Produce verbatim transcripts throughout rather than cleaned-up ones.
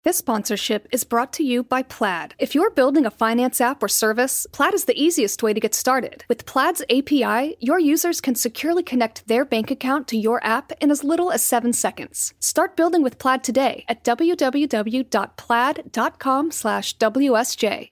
This sponsorship is brought to you by Plaid. If you're building a finance app or service, Plaid is the easiest way to get started. With Plaid's A P I, your users can securely connect their bank account to your app in as little as seven seconds. Start building with Plaid today at www.plaid.com slash WSJ.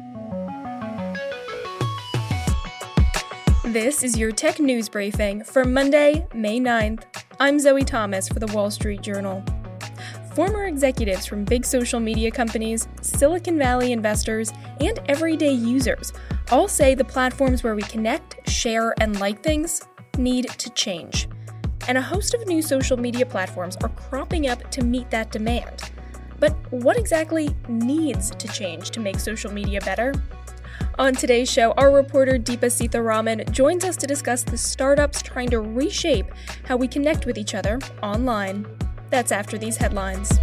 This is your tech news briefing for Monday, May ninth. I'm Zoe Thomas for the Wall Street Journal. Former executives from big social media companies, Silicon Valley investors, and everyday users all say the platforms where we connect, share, and like things need to change. And a host of new social media platforms are cropping up to meet that demand. But what exactly needs to change to make social media better? On today's show, our reporter Deepa Seetharaman joins us to discuss the startups trying to reshape how we connect with each other online. That's after these headlines.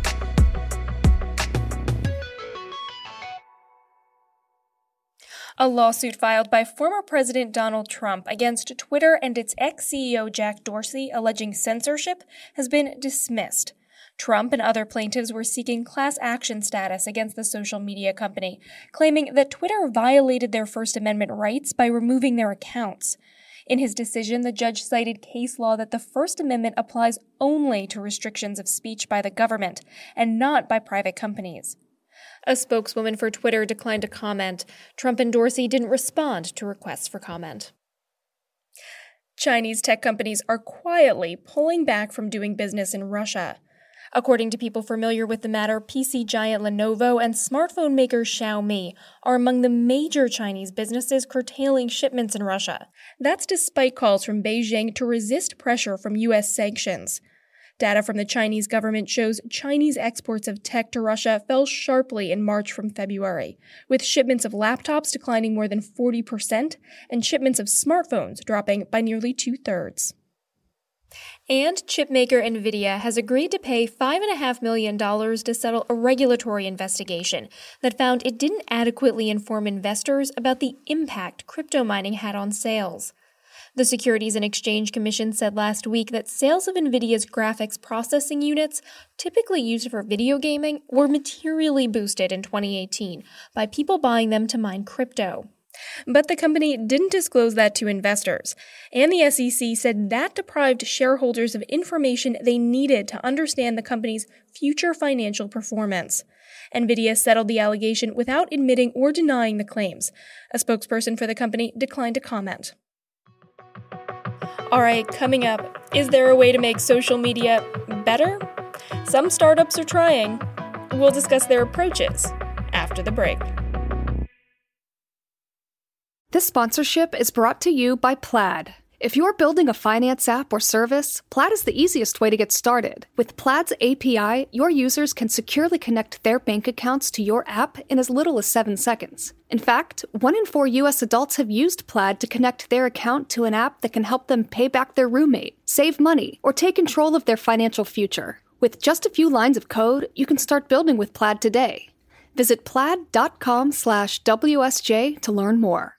A lawsuit filed by former President Donald Trump against Twitter and its ex-C E O Jack Dorsey alleging censorship has been dismissed. Trump and other plaintiffs were seeking class action status against the social media company, claiming that Twitter violated their First Amendment rights by removing their accounts. In his decision, the judge cited case law that the First Amendment applies only to restrictions of speech by the government and not by private companies. A spokeswoman for Twitter declined to comment. Trump and Dorsey didn't respond to requests for comment. Chinese tech companies are quietly pulling back from doing business in Russia. According to people familiar with the matter, P C giant Lenovo and smartphone maker Xiaomi are among the major Chinese businesses curtailing shipments in Russia. That's despite calls from Beijing to resist pressure from U S sanctions. Data from the Chinese government shows Chinese exports of tech to Russia fell sharply in March from February, with shipments of laptops declining more than forty percent and shipments of smartphones dropping by nearly two-thirds. And chipmaker NVIDIA has agreed to pay five point five million dollars to settle a regulatory investigation that found it didn't adequately inform investors about the impact crypto mining had on sales. The Securities and Exchange Commission said last week that sales of NVIDIA's graphics processing units, typically used for video gaming, were materially boosted in twenty eighteen by people buying them to mine crypto. But the company didn't disclose that to investors, and the S E C said that deprived shareholders of information they needed to understand the company's future financial performance. NVIDIA settled the allegation without admitting or denying the claims. A spokesperson for the company declined to comment. All right, coming up, is there a way to make social media better? Some startups are trying. We'll discuss their approaches after the break. This sponsorship is brought to you by Plaid. If you're building a finance app or service, Plaid is the easiest way to get started. With Plaid's A P I, your users can securely connect their bank accounts to your app in as little as seven seconds. In fact, one in four U S adults have used Plaid to connect their account to an app that can help them pay back their roommate, save money, or take control of their financial future. With just a few lines of code, you can start building with Plaid today. Visit plaid.com slash WSJ to learn more.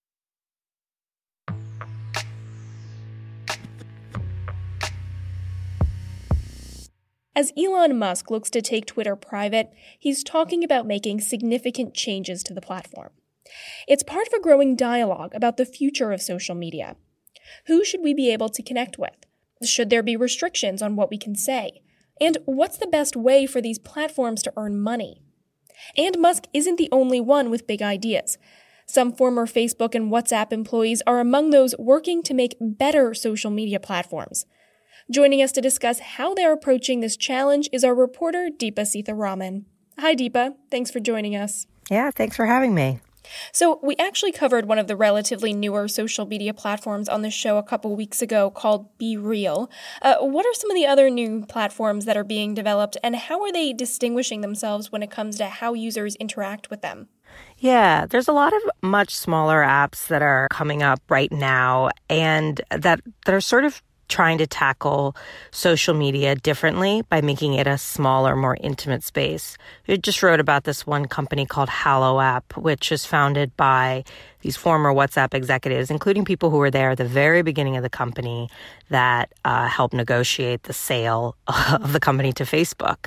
As Elon Musk looks to take Twitter private, he's talking about making significant changes to the platform. It's part of a growing dialogue about the future of social media. Who should we be able to connect with? Should there be restrictions on what we can say? And what's the best way for these platforms to earn money? And Musk isn't the only one with big ideas. Some former Facebook and WhatsApp employees are among those working to make better social media platforms. Joining us to discuss how they're approaching this challenge is our reporter, Deepa Seetharaman. Hi, Deepa. Thanks for joining us. Yeah, thanks for having me. So we actually covered one of the relatively newer social media platforms on the show a couple weeks ago called Be Real. Uh, what are some of the other new platforms that are being developed, and how are they distinguishing themselves when it comes to how users interact with them? Yeah, there's a lot of much smaller apps that are coming up right now and that, that are sort of trying to tackle social media differently by making it a smaller, more intimate space. I just wrote about this one company called HalloApp, which is founded by these former WhatsApp executives, including people who were there at the very beginning of the company that uh, helped negotiate the sale of the company to Facebook.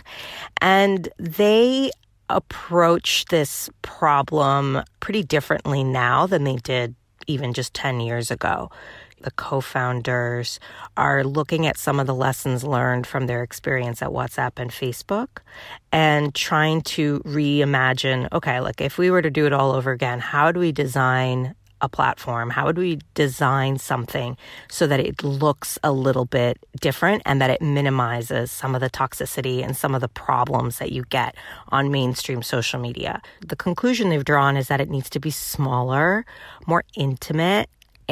And they approach this problem pretty differently now than they did even just ten years ago. The co-founders are looking at some of the lessons learned from their experience at WhatsApp and Facebook and trying to reimagine, okay, like if we were to do it all over again, how do we design a platform? How would we design something so that it looks a little bit different and that it minimizes some of the toxicity and some of the problems that you get on mainstream social media? The conclusion they've drawn is that it needs to be smaller, more intimate,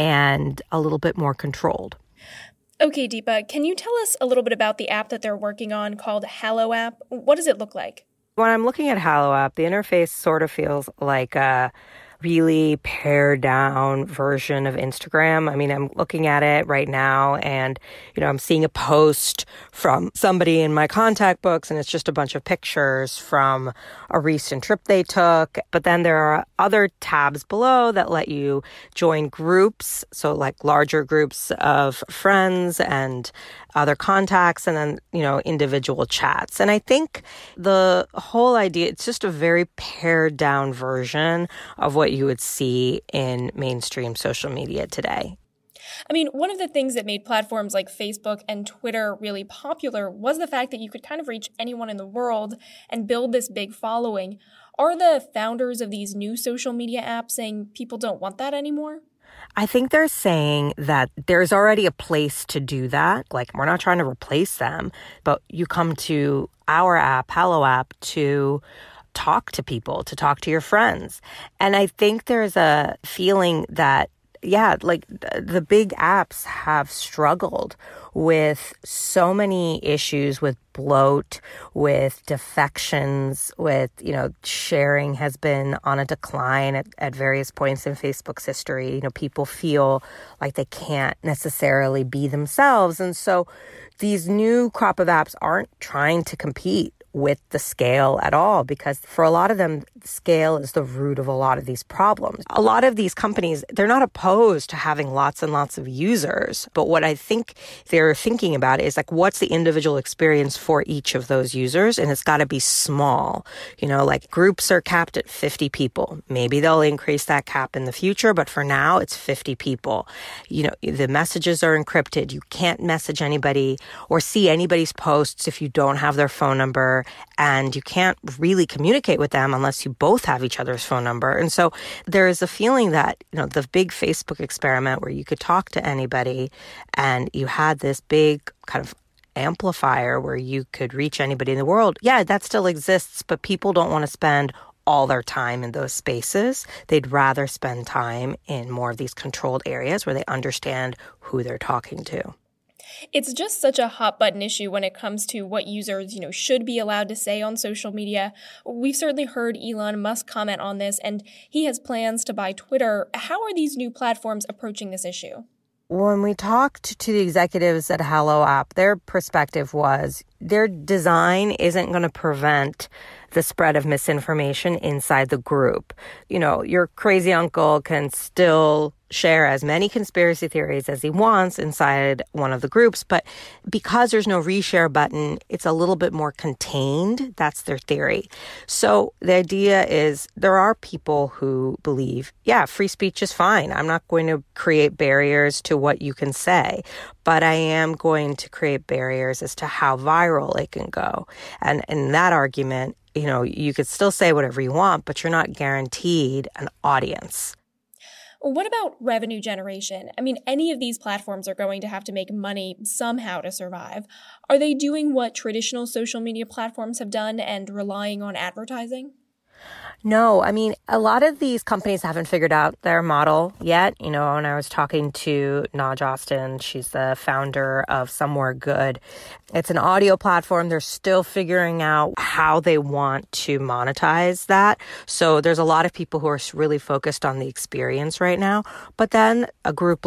and a little bit more controlled. Okay, Deepa, can you tell us a little bit about the app that they're working on called HalloApp? What does it look like? When I'm looking at HalloApp, the interface sort of feels like a really pared down version of Instagram. I mean, I'm looking at it right now and, you know, I'm seeing a post from somebody in my contact books and it's just a bunch of pictures from a recent trip they took. But then there are other tabs below that let you join groups. So like larger groups of friends and other contacts and then, you know, individual chats. And I think the whole idea, it's just a very pared down version of what you would see in mainstream social media today. I mean, one of the things that made platforms like Facebook and Twitter really popular was the fact that you could kind of reach anyone in the world and build this big following. Are the founders of these new social media apps saying people don't want that anymore? I think they're saying that there's already a place to do that. Like, we're not trying to replace them, but you come to our app, HalloApp, to talk to people, to talk to your friends. And I think there's a feeling that, yeah, like the big apps have struggled with so many issues with bloat, with defections, with, you know, sharing has been on a decline at, at various points in Facebook's history. You know, people feel like they can't necessarily be themselves. And so these new crop of apps aren't trying to compete with the scale at all, because for a lot of them, scale is the root of a lot of these problems. A lot of these companies, they're not opposed to having lots and lots of users. But what I think they're thinking about is like, what's the individual experience for each of those users? And it's got to be small. You know, like groups are capped at fifty people. Maybe they'll increase that cap in the future, but for now it's fifty people. You know, the messages are encrypted. You can't message anybody or see anybody's posts if you don't have their phone number. And you can't really communicate with them unless you both have each other's phone number. And so there is a feeling that, you know, the big Facebook experiment where you could talk to anybody and you had this big kind of amplifier where you could reach anybody in the world. Yeah, that still exists, but people don't want to spend all their time in those spaces. They'd rather spend time in more of these controlled areas where they understand who they're talking to. It's just such a hot button issue when it comes to what users, you know, should be allowed to say on social media. We've certainly heard Elon Musk comment on this, and he has plans to buy Twitter. How are these new platforms approaching this issue? When we talked to the executives at HalloApp, their perspective was their design isn't going to prevent the spread of misinformation inside the group. You know, your crazy uncle can still share as many conspiracy theories as he wants inside one of the groups, but because there's no reshare button, it's a little bit more contained. That's their theory. So the idea is there are people who believe, yeah, free speech is fine. I'm not going to create barriers to what you can say, but I am going to create barriers as to how viral it can go. And in that argument, you know, you could still say whatever you want, but you're not guaranteed an audience. What about revenue generation? I mean, any of these platforms are going to have to make money somehow to survive. Are they doing what traditional social media platforms have done and relying on advertising? No, I mean, a lot of these companies haven't figured out their model yet. You know, when I was talking to Naj Austin, she's the founder of Somewhere Good. It's an audio platform. They're still figuring out how they want to monetize that. So there's a lot of people who are really focused on the experience right now. But then a group like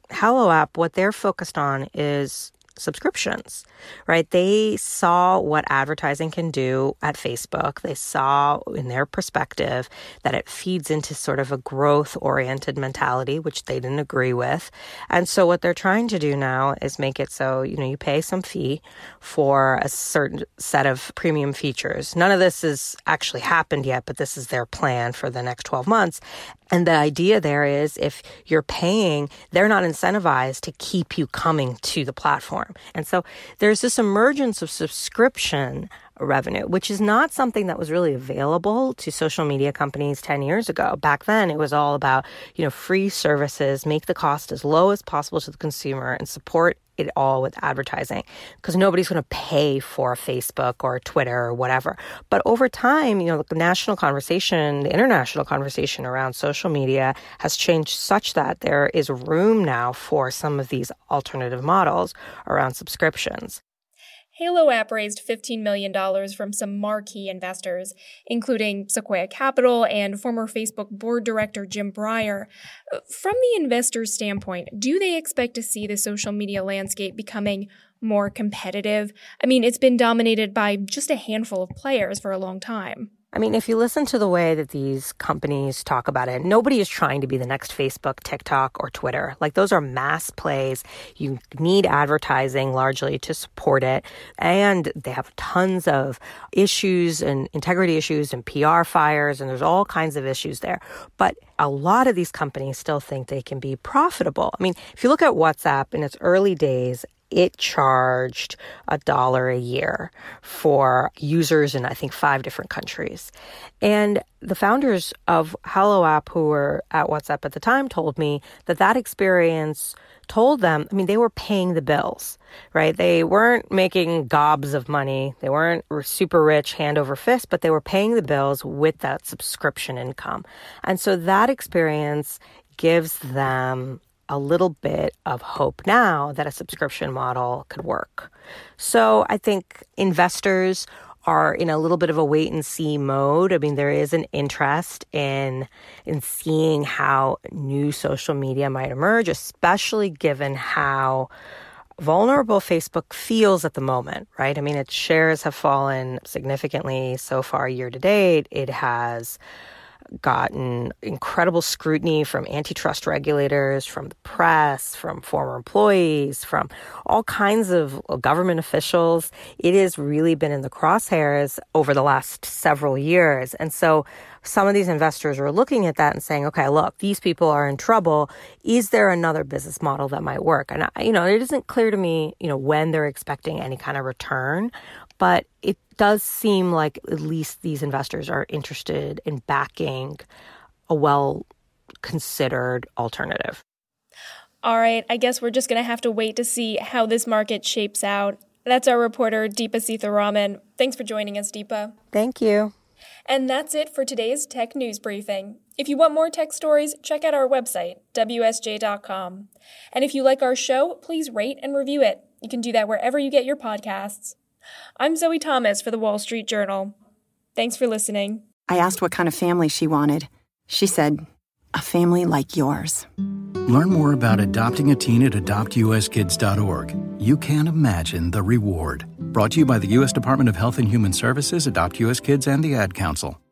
Hello App, what they're focused on is subscriptions, right? They saw what advertising can do at Facebook. They saw in their perspective that it feeds into sort of a growth-oriented mentality, which they didn't agree with. And so what they're trying to do now is make it so, you know, you pay some fee for a certain set of premium features. None of this has actually happened yet, but this is their plan for the next twelve months. And the idea there is if you're paying, they're not incentivized to keep you coming to the platform. And so there's this emergence of subscription revenue, which is not something that was really available to social media companies ten years ago. Back then, it was all about, you know, free services, make the cost as low as possible to the consumer and support it all with advertising because nobody's going to pay for Facebook or Twitter or whatever. But over time, you know, the national conversation, the international conversation around social media has changed such that there is room now for some of these alternative models around subscriptions. Halo App raised fifteen million dollars from some marquee investors, including Sequoia Capital and former Facebook board director Jim Breyer. From the investor's standpoint, do they expect to see the social media landscape becoming more competitive? I mean, it's been dominated by just a handful of players for a long time. I mean, if you listen to the way that these companies talk about it, nobody is trying to be the next Facebook, TikTok, or Twitter. Like, those are mass plays. You need advertising largely to support it. And they have tons of issues and integrity issues and P R fires, and there's all kinds of issues there. But a lot of these companies still think they can be profitable. I mean, if you look at WhatsApp in its early days, it charged a dollar a year for users in, I think, five different countries. And the founders of Hello App, who were at WhatsApp at the time, told me that that experience told them, I mean, they were paying the bills, right? They weren't making gobs of money. They weren't super rich hand over fist, but they were paying the bills with that subscription income. And so that experience gives them a little bit of hope now that a subscription model could work. So I think investors are in a little bit of a wait and see mode. I mean, there is an interest in in seeing how new social media might emerge, especially given how vulnerable Facebook feels at the moment, right? I mean, its shares have fallen significantly so far year to date. It has gotten incredible scrutiny from antitrust regulators, from the press, from former employees, from all kinds of government officials. It has really been in the crosshairs over the last several years. And so some of these investors are looking at that and saying, okay, look, these people are in trouble. Is there another business model that might work? And, you know, it isn't clear to me, you know, when they're expecting any kind of return, but it does seem like at least these investors are interested in backing a well-considered alternative. All right, I guess we're just going to have to wait to see how this market shapes out. That's our reporter, Deepa Seetharaman. Thanks for joining us, Deepa. Thank you. And that's it for today's Tech News Briefing. If you want more tech stories, check out our website, W S J dot com. And if you like our show, please rate and review it. You can do that wherever you get your podcasts. I'm Zoe Thomas for The Wall Street Journal. Thanks for listening. I asked what kind of family she wanted. She said, a family like yours. Learn more about adopting a teen at adopt U S kids dot org. You can't imagine the reward. Brought to you by the U S Department of Health and Human Services, Adopt U S Kids, and the Ad Council.